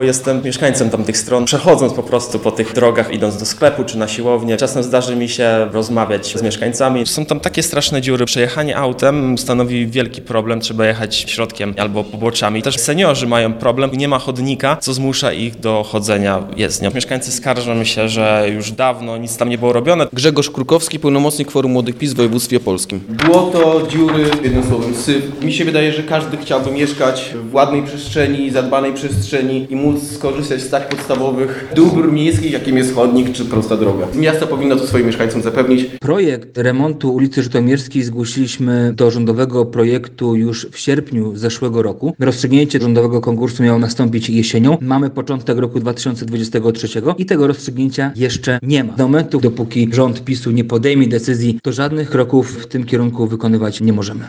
Jestem mieszkańcem tamtych stron. Przechodząc po prostu po tych drogach, idąc do sklepu czy na siłownię, czasem zdarzy mi się rozmawiać z mieszkańcami. Są tam takie straszne dziury. Przejechanie autem stanowi wielki problem. Trzeba jechać środkiem albo poboczami. Też seniorzy mają problem. Nie ma chodnika, co zmusza ich do chodzenia jezdnią. Mieszkańcy skarżą się, że już dawno nic tam nie było robione. Grzegorz Krukowski, pełnomocnik Forum Młodych PiS w województwie opolskim. Błoto, dziury, jednym słowem syf. Mi się wydaje, że każdy chciałby mieszkać w ładnej przestrzeni, zadbanej przestrzeni i móc skorzystać z tak podstawowych dóbr miejskich, jakim jest chodnik czy prosta droga. Miasto powinno to swoim mieszkańcom zapewnić. Projekt remontu ulicy Żytomierskiej zgłosiliśmy do rządowego projektu już w sierpniu zeszłego roku. Rozstrzygnięcie rządowego konkursu miało nastąpić jesienią. Mamy początek roku 2023 i tego rozstrzygnięcia jeszcze nie ma. Do momentu, dopóki rząd PiS-u nie podejmie decyzji, to żadnych kroków w tym kierunku wykonywać nie możemy.